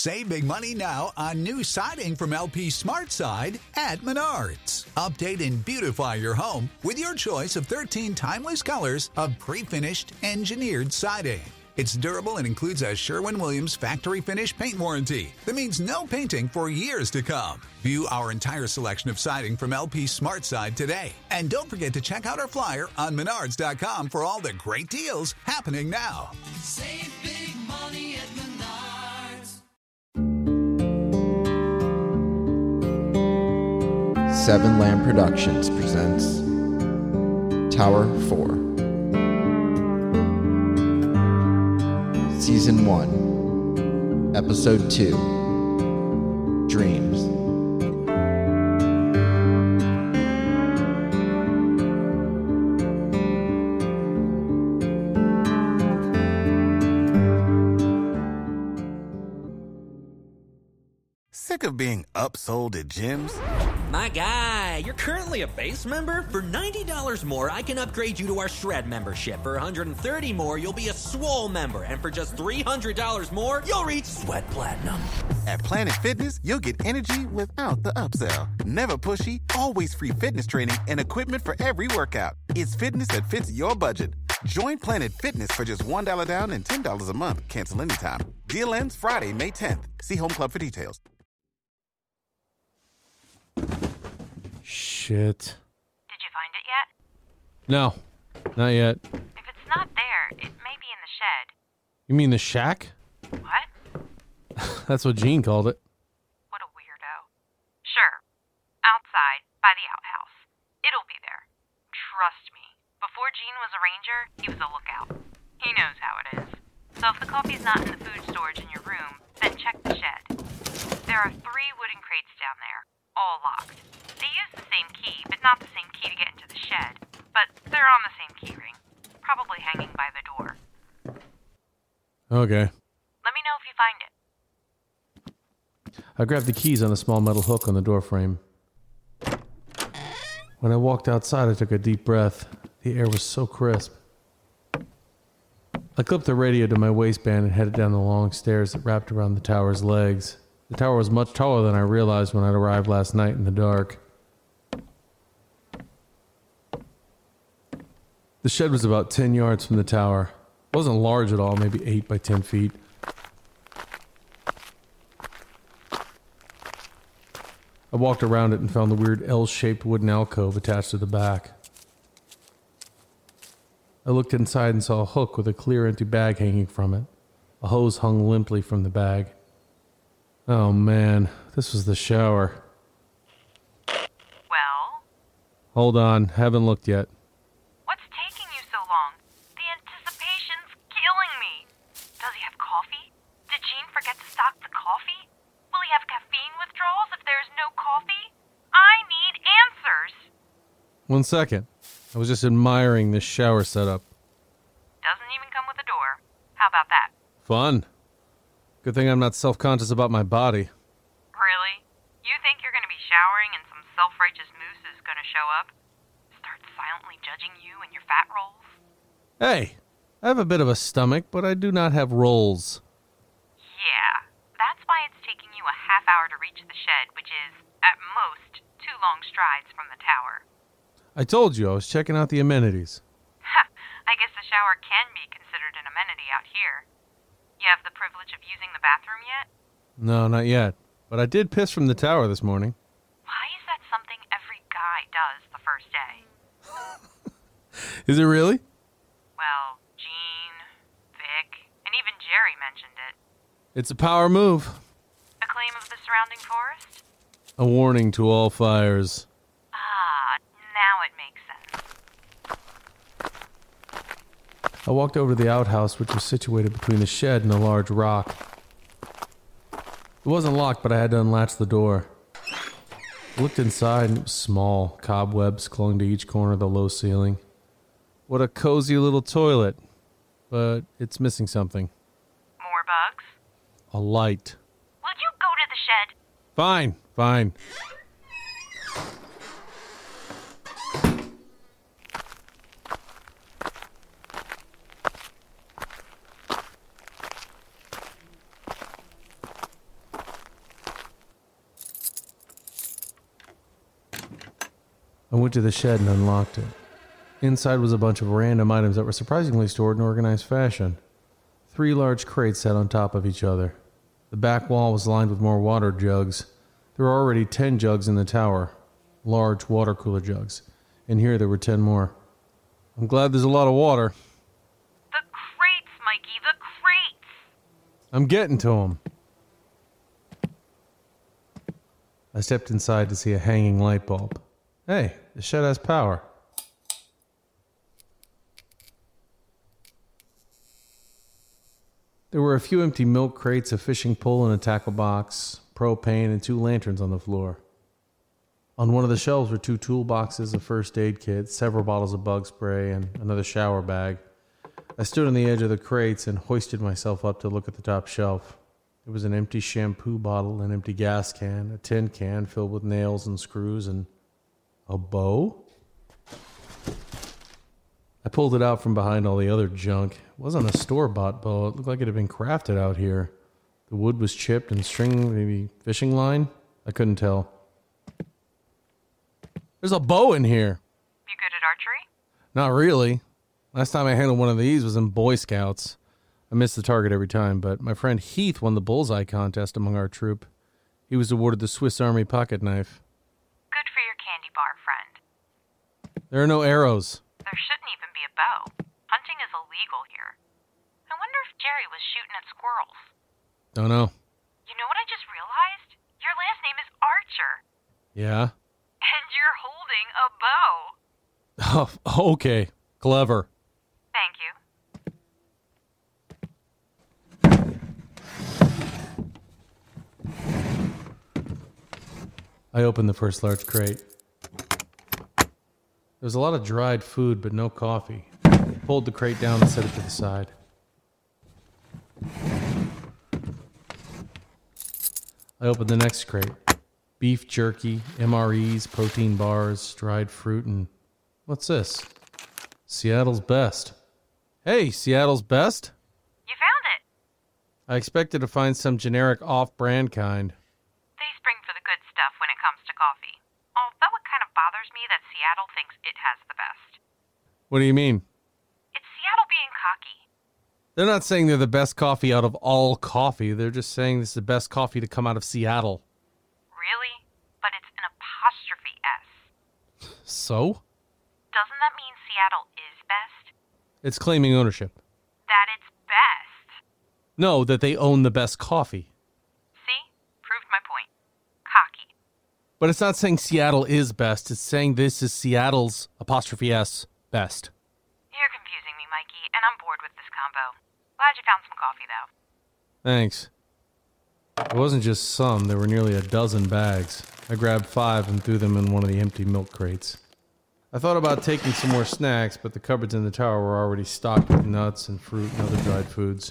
Save big money now on new siding from LP SmartSide at Menards. Update and beautify your home with your choice of 13 timeless colors of pre-finished engineered siding. It's durable and includes a Sherwin-Williams factory finish paint warranty that means no painting for years to come. View our entire selection of siding from LP SmartSide today. And don't forget to check out our flyer on Menards.com for all the great deals happening now. Save big money at Menards. Seven Lamb Productions presents Tower 4 Season 1 Episode 2 Dreams. Sick of being upsold at gyms? My guy, you're currently a base member? For $90 more, I can upgrade you to our Shred membership. For $130 more, you'll be a Swole member. And for just $300 more, you'll reach Sweat Platinum. At Planet Fitness, you'll get energy without the upsell. Never pushy, always free fitness training and equipment for every workout. It's fitness that fits your budget. Join Planet Fitness for just $1 down and $10 a month. Cancel anytime. Deal ends Friday, May 10th. See Home Club for details. Shit. Did you find it yet? No, not yet. If it's not there, it may be in the shed. You mean the shack? What? That's what Gene called it. What a weirdo. Sure. Outside, by the outhouse. It'll be there. Trust me. Before Gene was a ranger, he was a lookout. He knows how it is. So if the coffee's not in the food storage in your room, then check the shed. There are 3 wooden crates down there, all locked. They use the same key, but not the same key to get into the shed. But they're on the same key ring, probably hanging by the door. Okay. Let me know if you find it. I grabbed the keys on a small metal hook on the door frame. When I walked outside, I took a deep breath. The air was so crisp. I clipped the radio to my waistband and headed down the long stairs that wrapped around the tower's legs. The tower was much taller than I realized when I arrived last night in the dark. The shed was about 10 yards from the tower. It wasn't large at all, maybe 8 by 10 feet. I walked around it and found the weird L-shaped wooden alcove attached to the back. I looked inside and saw a hook with a clear empty bag hanging from it. A hose hung limply from the bag. Oh man, this was the shower. Well? Hold on, haven't looked yet. What's taking you so long? The anticipation's killing me. Does he have coffee? Did Gene forget to stock the coffee? Will he have caffeine withdrawals if there's no coffee? I need answers. 1 second. I was just admiring this shower setup. Doesn't even come with a door. How about that? Fun. Good thing I'm not self-conscious about my body. Really? You think you're going to be showering and some self-righteous moose is going to show up? Start silently judging you and your fat rolls? Hey, I have a bit of a stomach, but I do not have rolls. Yeah, that's why it's taking you a half hour to reach the shed, which is, at most, 2 long strides from the tower. I told you I was checking out the amenities. Ha! I guess the shower can be considered an amenity out here. You have the privilege of using the bathroom yet? No, not yet. But I did piss from the tower this morning. Why is that something every guy does the first day? Is it really? Well, Gene, Vic, and even Jerry mentioned it. It's a power move. A claim of the surrounding forest? A warning to all fires. Ah, now it makes sense. I walked over to the outhouse, which was situated between the shed and a large rock. It wasn't locked, but I had to unlatch the door. I looked inside, and it was small, cobwebs clung to each corner of the low ceiling. What a cozy little toilet, but it's missing something. More bugs? A light. Will you go to the shed? Fine. I went to the shed and unlocked it. Inside was a bunch of random items that were surprisingly stored in organized fashion. 3 large crates sat on top of each other. The back wall was lined with more water jugs. There were already 10 jugs in the tower, large water cooler jugs, and here there were 10 more. I'm glad there's a lot of water. The crates, Mikey, the crates! I'm getting to them. I stepped inside to see a hanging light bulb. Hey, the shed has power. There were a few empty milk crates, a fishing pole and a tackle box, propane, and 2 lanterns on the floor. On one of the shelves were 2 toolboxes, a first aid kit, several bottles of bug spray, and another shower bag. I stood on the edge of the crates and hoisted myself up to look at the top shelf. There was an empty shampoo bottle, an empty gas can, a tin can filled with nails and screws, and a bow? I pulled it out from behind all the other junk. It wasn't a store-bought bow. It looked like it had been crafted out here. The wood was chipped and string, maybe fishing line? I couldn't tell. There's a bow in here. You good at archery? Not really. Last time I handled one of these was in Boy Scouts. I missed the target every time, but my friend Heath won the bullseye contest among our troop. He was awarded the Swiss Army pocket knife. Good for your candy bar, friend. There are no arrows. There shouldn't even be a bow. Hunting is illegal here. I wonder if Jerry was shooting at squirrels. Don't know. You know what I just realized? Your last name is Archer. Yeah? And you're holding a bow. Oh, okay. Clever. Thank you. I opened the first large crate. There was a lot of dried food, but no coffee. I pulled the crate down and set it to the side. I opened the next crate. Beef jerky, MREs, protein bars, dried fruit, and... what's this? Seattle's Best. Hey, Seattle's Best? You found it. I expected to find some generic off-brand kind. They spring for the good stuff when it comes to coffee. Although it kind of bothers me that Seattle thinks it has the best. What do you mean? It's Seattle being cocky. They're not saying they're the best coffee out of all coffee. They're just saying this is the best coffee to come out of Seattle. Really? But it's an apostrophe S. So? Doesn't that mean Seattle is best? It's claiming ownership. That it's best. No, that they own the best coffee. See? Proved my point. Cocky. But it's not saying Seattle is best. It's saying this is Seattle's, apostrophe S, best. You're confusing me, Mikey, and I'm bored with this combo. Glad you found some coffee, though. Thanks. It wasn't just some. There were nearly a dozen bags. I grabbed 5 and threw them in one of the empty milk crates. I thought about taking some more snacks, but the cupboards in the tower were already stocked with nuts and fruit and other dried foods.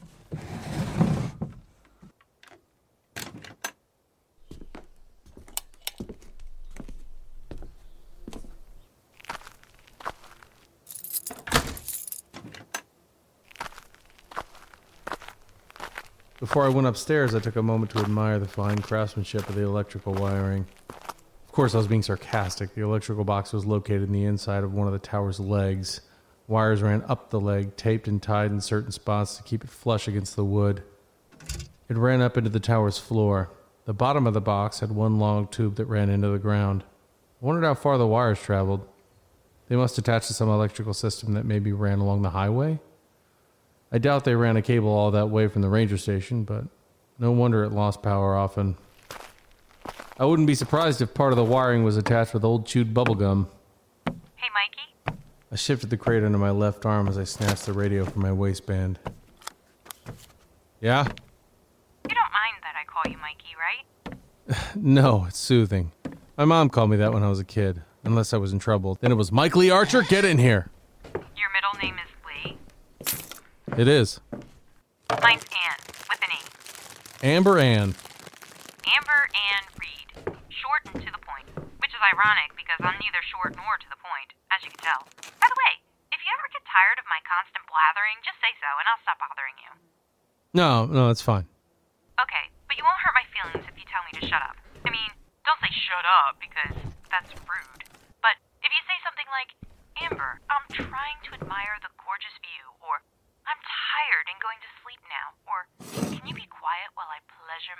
Before I went upstairs, I took a moment to admire the fine craftsmanship of the electrical wiring. Of course, I was being sarcastic. The electrical box was located in the inside of one of the tower's legs. Wires ran up the leg, taped and tied in certain spots to keep it flush against the wood. It ran up into the tower's floor. The bottom of the box had one long tube that ran into the ground. I wondered how far the wires traveled. They must attach to some electrical system that maybe ran along the highway? I doubt they ran a cable all that way from the ranger station, but no wonder it lost power often. I wouldn't be surprised if part of the wiring was attached with old chewed bubblegum. Hey, Mikey? I shifted the crate under my left arm as I snatched the radio from my waistband. Yeah? You don't mind that I call you Mikey, right? No, it's soothing. My mom called me that when I was a kid. Unless I was in trouble. Then it was Mike Lee Archer, get in here! Your middle name is Lee? It is. Mine's Ann, with an E. Amber Ann. Amber Ann Reed. Short and to the point. Which is ironic because I'm neither short nor to the point, as you can tell. By the way, if you ever get tired of my constant blathering, just say so and I'll stop bothering you. No, it's fine. Okay, but you won't hurt my feelings if you tell me to shut up. I mean, don't say shut up because that's rude. But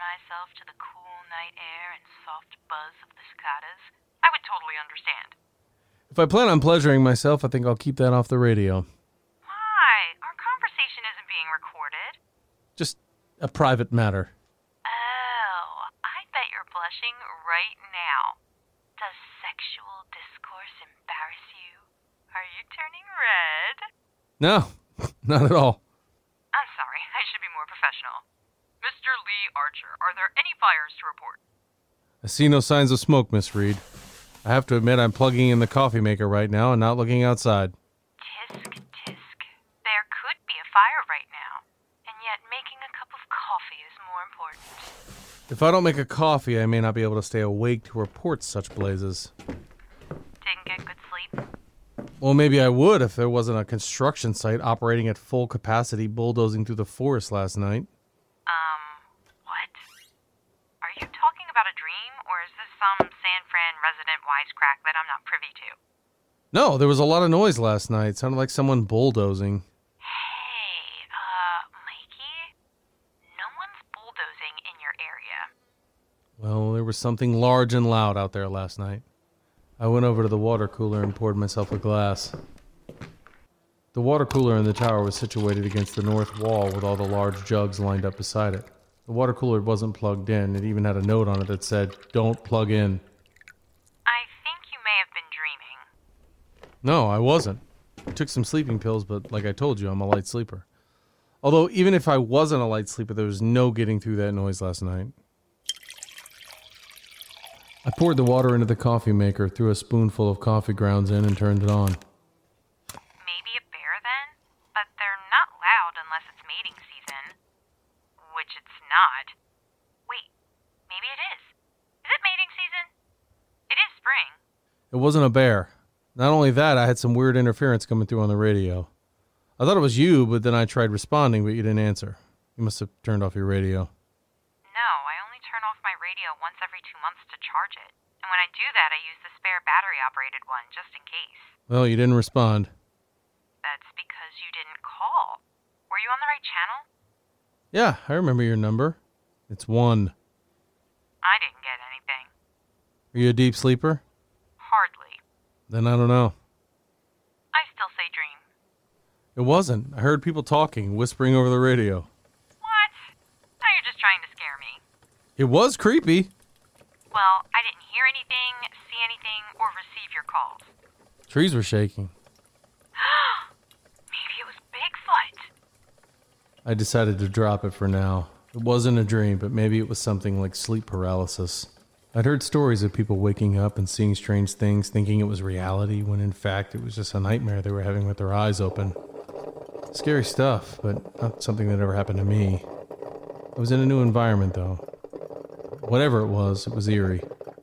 myself to the cool night air and soft buzz of the cicadas, I would totally understand. If I plan on pleasuring myself, I think I'll keep that off the radio. Why? Our conversation isn't being recorded. Just a private matter. Oh, I bet you're blushing right now. Does sexual discourse embarrass you? Are you turning red? No, not at all. I'm sorry, I should be more professional. Mr. Lee Archer, are there any fires to report? I see no signs of smoke, Miss Reed. I have to admit I'm plugging in the coffee maker right now and not looking outside. Tisk, tisk. There could be a fire right now, and yet making a cup of coffee is more important. If I don't make a coffee, I may not be able to stay awake to report such blazes. Didn't get good sleep? Well, maybe I would if there wasn't a construction site operating at full capacity bulldozing through the forest last night. What? Are you talking about a dream, or is this some San Fran resident wisecrack that I'm not privy to? No, there was a lot of noise last night. It sounded like someone bulldozing. Hey, Mikey? No one's bulldozing in your area. Well, there was something large and loud out there last night. I went over to the water cooler and poured myself a glass. The water cooler in the tower was situated against the north wall with all the large jugs lined up beside it. The water cooler wasn't plugged in. It even had a note on it that said, "Don't plug in." I think you may have been dreaming. No, I wasn't. I took some sleeping pills, but like I told you, I'm a light sleeper. Although, even if I wasn't a light sleeper, there was no getting through that noise last night. I poured the water into the coffee maker, threw a spoonful of coffee grounds in, and turned it on. Maybe a bear then? But they're not loud unless it's mating season. Which it's not. Wait, maybe it is. Is it mating season? It is spring. It wasn't a bear. Not only that, I had some weird interference coming through on the radio. I thought it was you, but then I tried responding, but you didn't answer. You must have turned off your radio. No, I only turn off my radio once every 2 months to charge it. And when I do that, I use the spare battery-operated one, just in case. Well, you didn't respond. That's because you didn't call. Were you on the right channel? Yeah, I remember your number. It's 1. I didn't get anything. Are you a deep sleeper? Hardly. Then I don't know. I still say dream. It wasn't. I heard people talking, whispering over the radio. What? Now you're just trying to scare me. It was creepy. Well, I didn't hear anything, see anything, or receive your calls. Trees were shaking. Maybe it was Bigfoot. I decided to drop it for now. It wasn't a dream, but maybe it was something like sleep paralysis. I'd heard stories of people waking up and seeing strange things, thinking it was reality, when in fact it was just a nightmare they were having with their eyes open. Scary stuff, but not something that ever happened to me. I was in a new environment, though. Whatever it was eerie.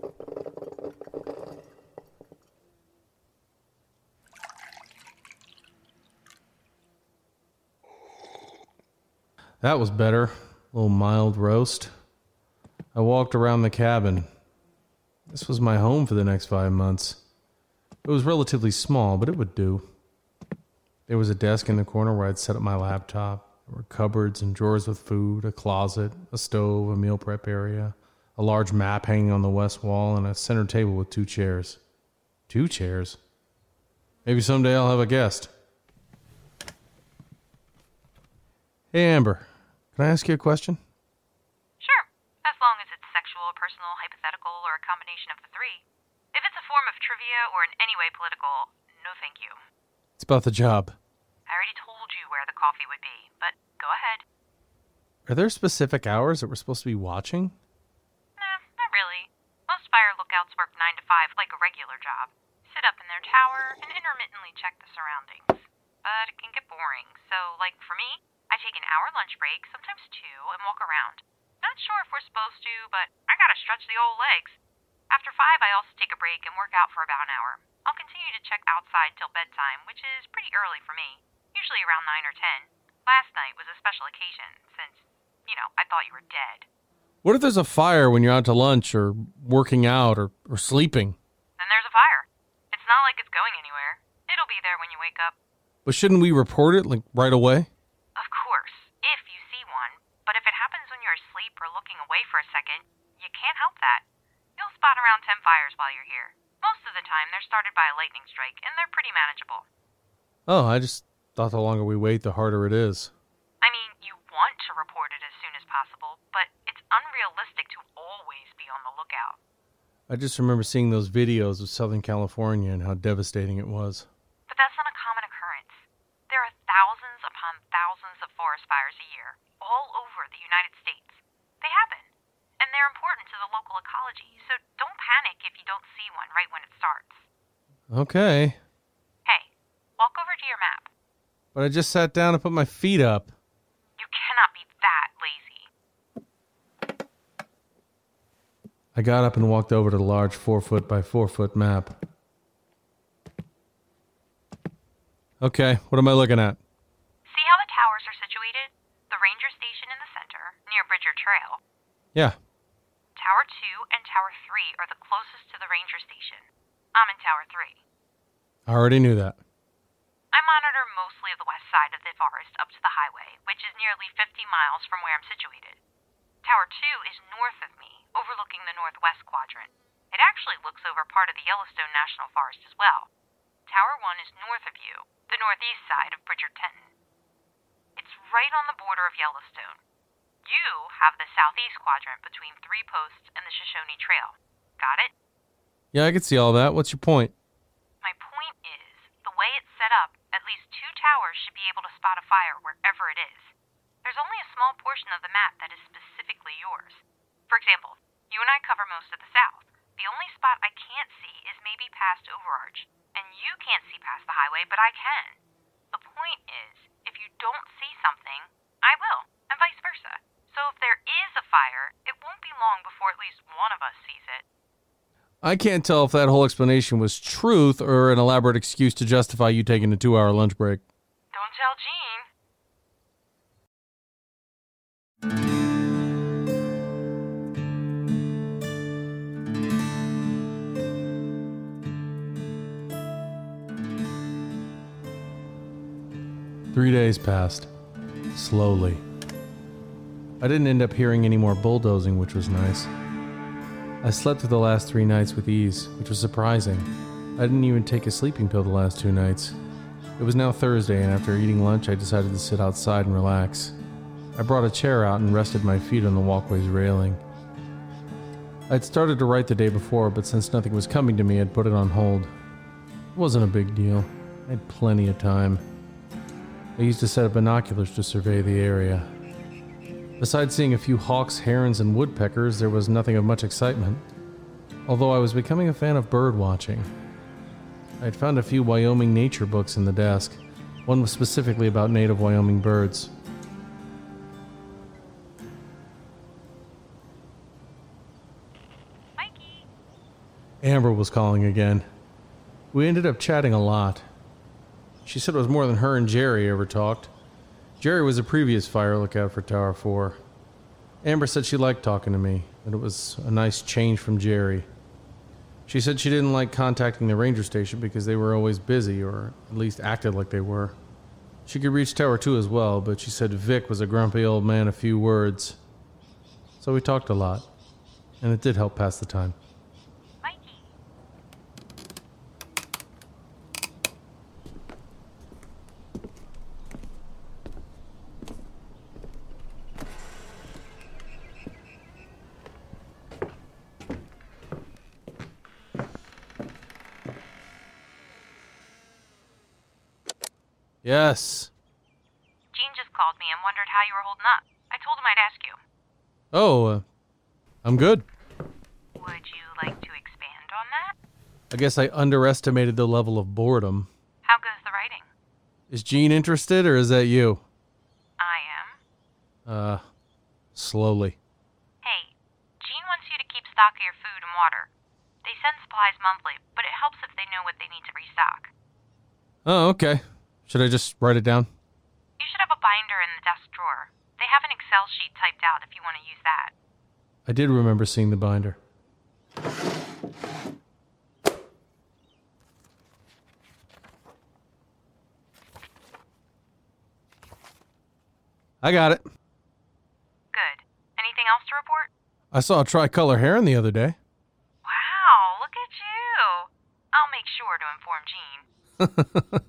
That was better. A little mild roast. I walked around the cabin. This was my home for the next 5 months. It was relatively small, but it would do. There was a desk in the corner where I'd set up my laptop. There were cupboards and drawers with food, a closet, a stove, a meal prep area, a large map hanging on the west wall, and a center table with 2 chairs. 2 chairs? Maybe someday I'll have a guest. Hey, Amber. Can I ask you a question? Sure, as long as it's sexual, personal, hypothetical, or a combination of the 3. If it's a form of trivia or in any way political, no thank you. It's about the job. I already told you where the coffee would be, but go ahead. Are there specific hours that we're supposed to be watching? Nah, not really. Most fire lookouts work 9 to 5 like a regular job. Sit up in their tower and intermittently check the surroundings. But it can get boring, so like for me, I take an hour lunch break, sometimes 2, and walk around. Not sure if we're supposed to, but I gotta stretch the old legs. After 5, I also take a break and work out for about an hour. I'll continue to check outside till bedtime, which is pretty early for me. Usually around 9 or 10. Last night was a special occasion, since, I thought you were dead. What if there's a fire when you're out to lunch or working out or sleeping? Then there's a fire. It's not like it's going anywhere. It'll be there when you wake up. But shouldn't we report it, right away? Of course, if you see one. But if it happens when you're asleep or or looking away for a second, you can't help that. You'll spot around 10 fires while you're here. Most of the time, they're started by a lightning strike, and they're pretty manageable. Oh, I just thought the longer we wait, the harder it is. I mean, you want to report it as soon as possible, but it's unrealistic to always be on the lookout. I just remember seeing those videos of Southern California and how devastating it was. But that's not a common occurrence. There are thousands upon thousands of forest fires a year, all over the United States. They happen, and they're important to the local ecology, so don't panic if you don't see one right when it starts. Okay. Hey, walk over to your map. But I just sat down and put my feet up. You cannot be that lazy. I got up and walked over to the large 4-foot by 4-foot map. Okay, what am I looking at? See how the towers are situated? The ranger station in the center, near Bridger Trail. Yeah. Tower 2 and Tower 3 are the closest to the ranger station. I'm in Tower 3. I already knew that. I monitor mostly the west side of the forest up to the highway, which is nearly 50 miles from where I'm situated. Tower 2 is north of me, overlooking the northwest quadrant. It actually looks over part of the Yellowstone National Forest as well. Tower 1 is north of you, the northeast side of Bridger-Tenton. It's right on the border of Yellowstone. You have the southeast quadrant between Three Posts and the Shoshone Trail. Got it? Yeah, I can see all that. What's your point? My point is, the way it's set up, at least 2 towers should be able to spot a fire wherever it is. There's only a small portion of the map that is specifically yours. For example, you and I cover most of the south. The only spot I can't see is maybe past Overarch, and you can't see past the highway, but I can. The point is, if you don't see something, I will, and vice versa. So if there is a fire, it won't be long before at least one of us sees it. I can't tell if that whole explanation was truth or an elaborate excuse to justify you taking a 2-hour lunch break. Don't tell Gene. 3 days passed. Slowly. I didn't end up hearing any more bulldozing, which was nice. I slept through the last 3 nights with ease, which was surprising. I didn't even take a sleeping pill the last 2 nights. It was now Thursday, and after eating lunch, I decided to sit outside and relax. I brought a chair out and rested my feet on the walkway's railing. I'd started to write the day before, but since nothing was coming to me, I'd put it on hold. It wasn't a big deal. I had plenty of time. I used a set of binoculars to survey the area. Besides seeing a few hawks, herons, and woodpeckers, there was nothing of much excitement. Although I was becoming a fan of bird watching. I had found a few Wyoming nature books in the desk. One was specifically about native Wyoming birds. Mikey! Amber was calling again. We ended up chatting a lot. She said it was more than her and Jerry ever talked. Jerry was a previous fire lookout for Tower 4. Amber said she liked talking to me, that it was a nice change from Jerry. She said she didn't like contacting the ranger station because they were always busy, or at least acted like they were. She could reach Tower 2 as well, but she said Vic was a grumpy old man of few words. So we talked a lot, and it did help pass the time. Mikey! Yes. Gene just called me and wondered how you were holding up. I told him I'd ask you. Oh, I'm good. Would you like to expand on that? I guess I underestimated the level of boredom. How goes the writing? Is Gene interested, or is that you? I am. Slowly. Hey, Gene wants you to keep stock of your food and water. They send supplies monthly, but it helps if they know what they need to restock. Oh, okay. Should I just write it down? You should have a binder in the desk drawer. They have an Excel sheet typed out if you want to use that. I did remember seeing the binder. I got it. Good. Anything else to report? I saw a tricolor heron the other day. Wow, look at you. I'll make sure to inform Jean.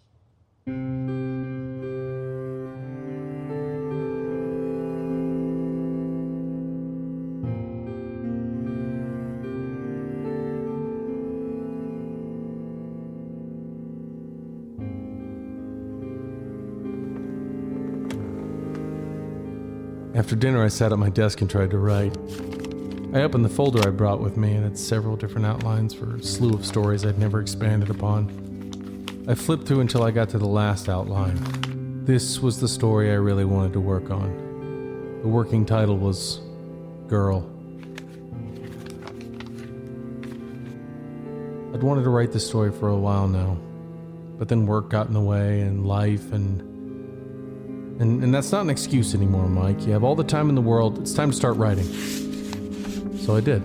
After dinner, I sat at my desk and tried to write. I opened the folder I brought with me and had several different outlines for a slew of stories I'd never expanded upon. I flipped through until I got to the last outline. This was the story I really wanted to work on. The working title was Girl. I'd wanted to write this story for a while now, but then work got in the way and life and that's not an excuse anymore, Mike. You have all the time in the world. It's time to start writing. So I did.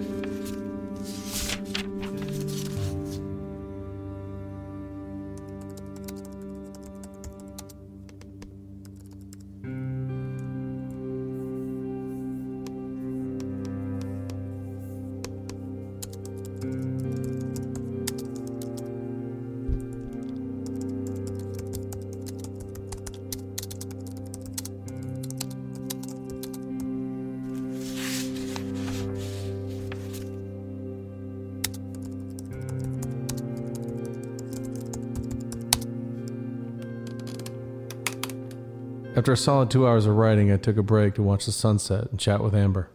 After a solid 2 hours of writing, I took a break to watch the sunset and chat with Amber.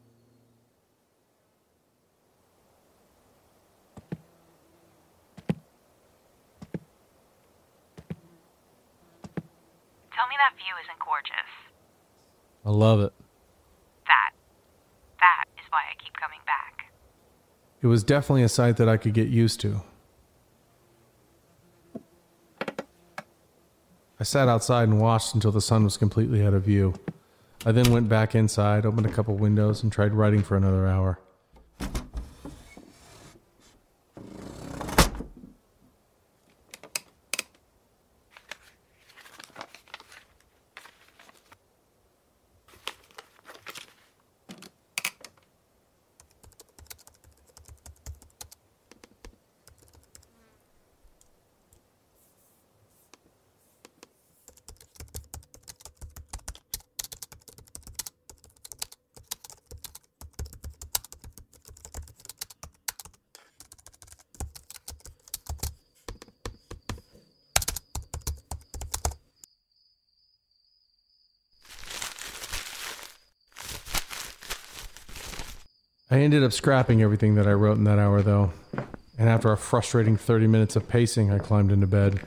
Tell me that view isn't gorgeous. I love it. That is why I keep coming back. It was definitely a sight that I could get used to. I sat outside and watched until the sun was completely out of view. I then went back inside, opened a couple windows, and tried writing for another hour. I ended up scrapping everything that I wrote in that hour, though, and after a frustrating 30 minutes of pacing, I climbed into bed.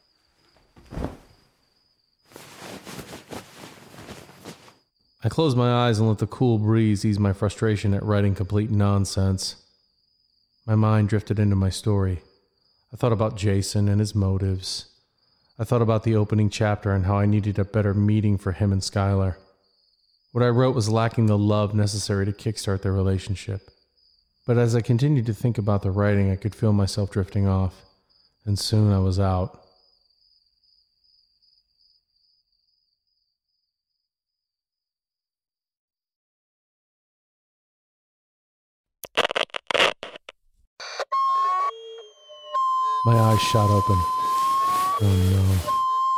I closed my eyes and let the cool breeze ease my frustration at writing complete nonsense. My mind drifted into my story. I thought about Jason and his motives. I thought about the opening chapter and how I needed a better meeting for him and Skylar. What I wrote was lacking the love necessary to kickstart their relationship. But as I continued to think about the writing, I could feel myself drifting off, and soon I was out. My eyes shot open. Oh no.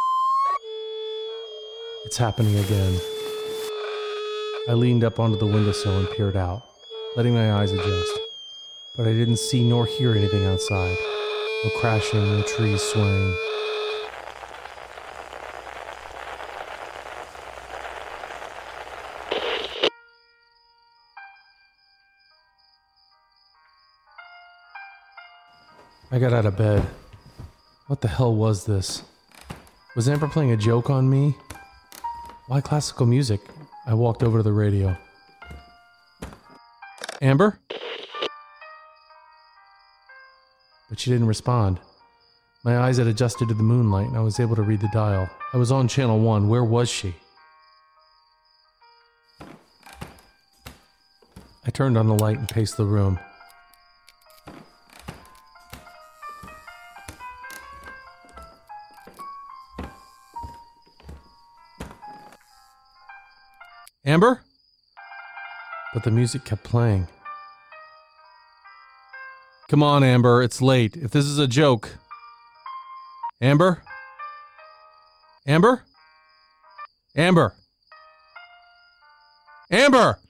It's happening again. I leaned up onto the windowsill and peered out, letting my eyes adjust. But I didn't see nor hear anything outside. No crashing, no trees swaying. I got out of bed. What the hell was this? Was Amber playing a joke on me? Why classical music? I walked over to the radio. Amber? But she didn't respond. My eyes had adjusted to the moonlight and I was able to read the dial. I was on channel 1. Where was she? I turned on the light and paced the room. Amber? but the music kept playing. Come on, Amber, it's late. If this is a joke. Amber? Amber? Amber? Amber!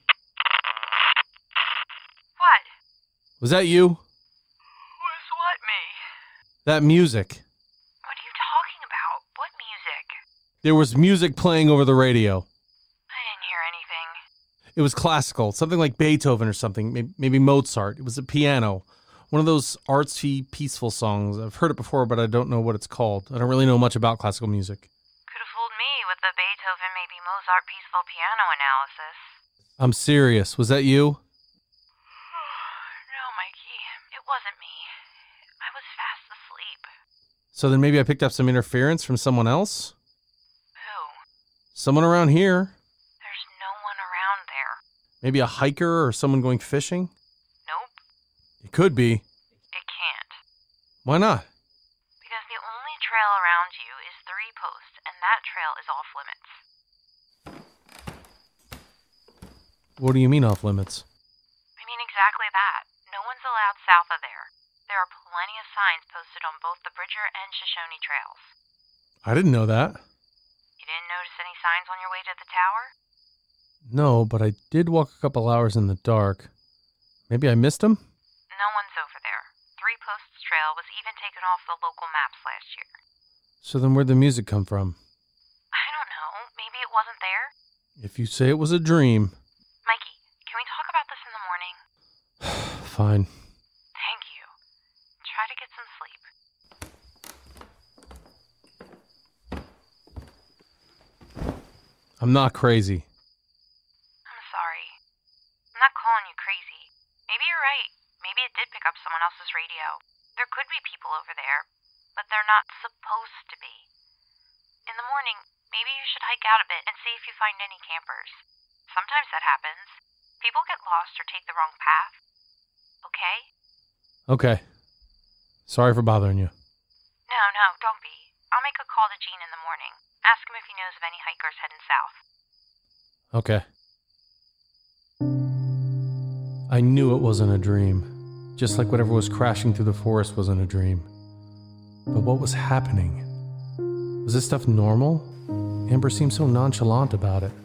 What? Was that you? Was what, me? That music. What are you talking about? What music? There was music playing over the radio. I didn't hear anything. It was classical, something like Beethoven or something, maybe Mozart. It was a piano. One of those artsy, peaceful songs. I've heard it before, but I don't know what it's called. I don't really know much about classical music. Could have fooled me with the Beethoven, maybe Mozart peaceful piano analysis. I'm serious. Was that you? No, Mikey. It wasn't me. I was fast asleep. So then maybe I picked up some interference from someone else? Who? Someone around here? There's no one around there. Maybe a hiker or someone going fishing? Nope. It could be. It can't. Why not? Because the only trail around you is 3 posts, and that trail is off limits. What do you mean off limits? I mean exactly that. No one's allowed south of there. There are plenty of signs posted on both the Bridger and Shoshone trails. I didn't know that. You didn't notice any signs on your way to the tower? No, but I did walk a couple hours in the dark. Maybe I missed them? No one's over there. 3 Posts Trail was even taken off the local maps last year. So then where'd the music come from? I don't know. Maybe it wasn't there? If you say it was a dream. Mikey, can we talk about this in the morning? Fine. Thank you. Try to get some sleep. I'm not crazy. I'm sorry. I'm not calling you crazy. Maybe you're right. Maybe it did pick up someone else's radio. There could be people over there, but they're not supposed to be. In the morning, maybe you should hike out a bit and see if you find any campers. Sometimes that happens. People get lost or take the wrong path. Okay? Okay. Sorry for bothering you. No, don't be. I'll make a call to Gene in the morning. Ask him if he knows of any hikers heading south. Okay. I knew it wasn't a dream. Just like whatever was crashing through the forest wasn't a dream. But what was happening? Was this stuff normal? Amber seemed so nonchalant about it.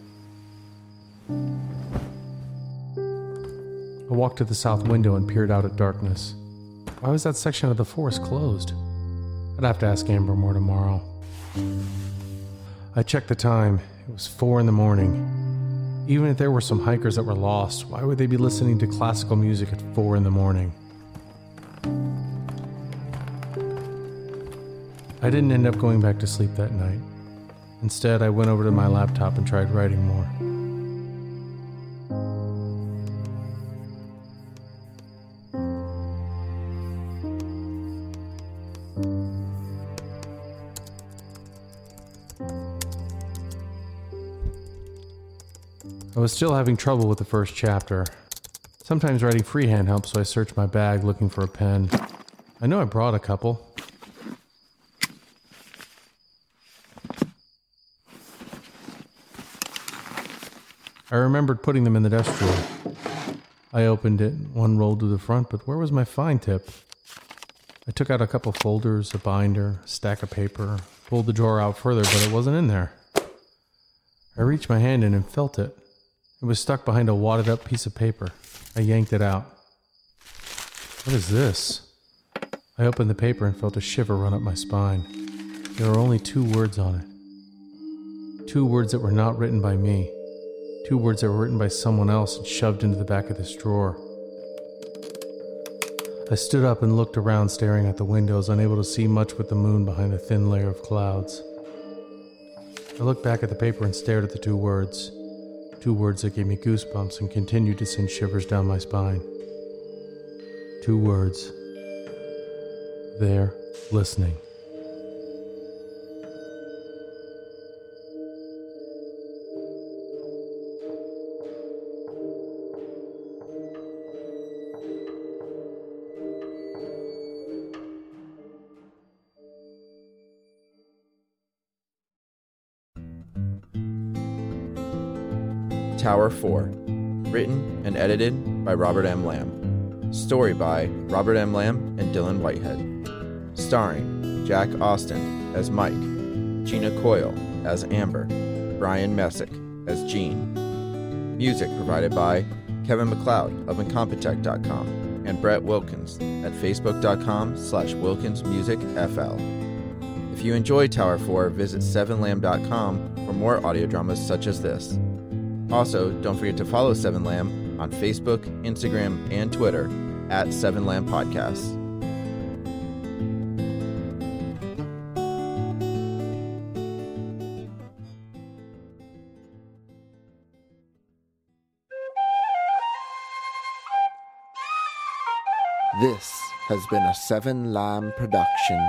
I walked to the south window and peered out at darkness. Why was that section of the forest closed? I'd have to ask Amber more tomorrow. I checked the time. It was 4 a.m. Even if there were some hikers that were lost, why would they be listening to classical music at 4 a.m? I didn't end up going back to sleep that night. Instead, I went over to my laptop and tried writing more. I was still having trouble with the first chapter. Sometimes writing freehand helps, so I searched my bag looking for a pen. I know I brought a couple. I remembered putting them in the desk drawer. I opened it, one rolled to the front, but where was my fine tip? I took out a couple folders, a binder, a stack of paper, pulled the drawer out further, but it wasn't in there. I reached my hand in and felt it. It was stuck behind a wadded up piece of paper. I yanked it out. What is this? I opened the paper and felt a shiver run up my spine. There were only 2 words on it. 2 words that were not written by me. 2 words that were written by someone else and shoved into the back of this drawer. I stood up and looked around, staring at the windows, unable to see much with the moon behind a thin layer of clouds. I looked back at the paper and stared at the 2 words. 2 words that gave me goosebumps and continued to send shivers down my spine. 2 words. They're listening. Tower 4, Written and edited by Robert M. Lamb. Story by Robert M. Lamb and Dylan Whitehead. Starring Jack Austin as Mike, Gina Coyle as Amber, Brian Messick as Gene. Music provided by Kevin MacLeod of Incompetech.com and Brett Wilkins at Facebook.com/WilkinsMusicFL. If you enjoy Tower 4, visit 7lamb.com for more audio dramas such as this. Also, don't forget to follow 7lamb on Facebook, Instagram, and Twitter at 7lamb Podcasts. This has been a 7Lamb production.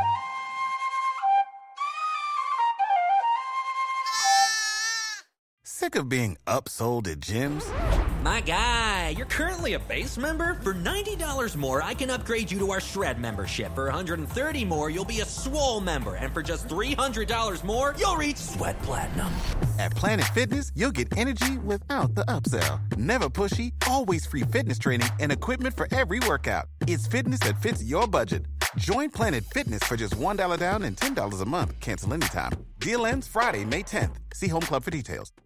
Sick of being upsold at gyms? My guy, you're currently a base member? For $90 more, I can upgrade you to our Shred membership. For $130 more, you'll be a Swole member. And for just $300 more, you'll reach Sweat Platinum. At Planet Fitness, you'll get energy without the upsell. Never pushy, always free fitness training and equipment for every workout. It's fitness that fits your budget. Join Planet Fitness for just $1 down and $10 a month. Cancel anytime. Deal ends Friday, May 10th. See Home Club for details.